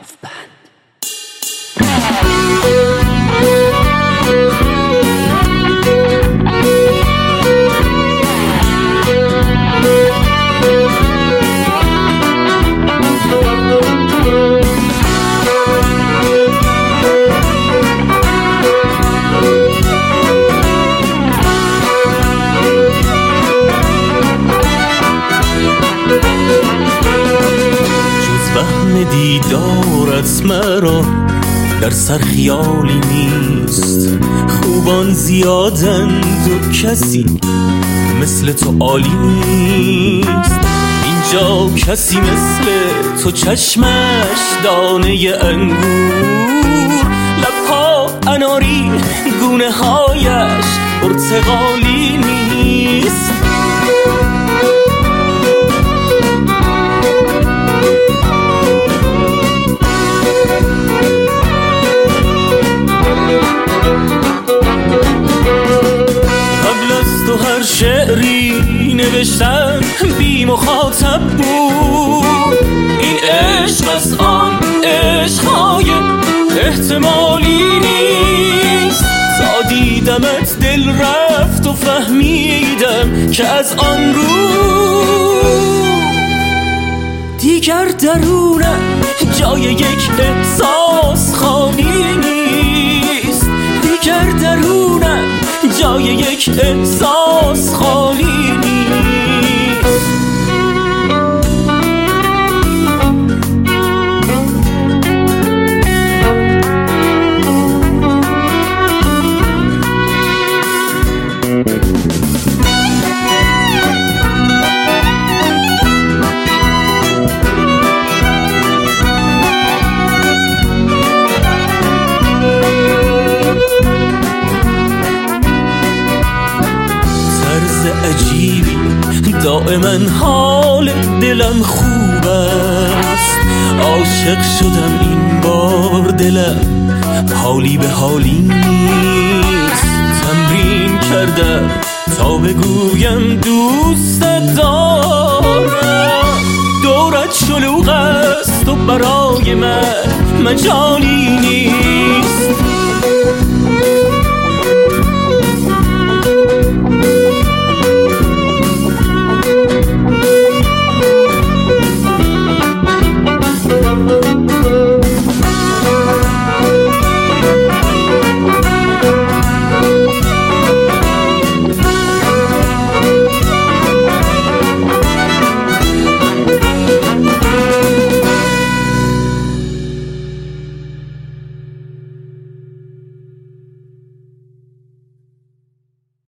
بند. دیدارت مرا در سر خیالی نیست، خوبان زیادند و کسی مثل تو عالی نیست. اینجا کسی مثل تو چشمش دانه انگور، لبها اناری گونه هایش پرتقالی نیست. هر شعری نوشتن بی مخاطب بود، این عشق از آن عشقهای احتمالی نیست. تا دیدمت دل رفت و فهمیدم که از آن رو دیگر درونم جای یک احساس خالی نیست. دیگر درونم جای یک احساس خالی نیست. عجیبی دائما حال دلم خوب است، عاشق شدم این بار دلم حالی به حالی نیست. تمرین کردم تا بگویم دوست دارم، دورت شلوغ است و برای من مجالی نیست.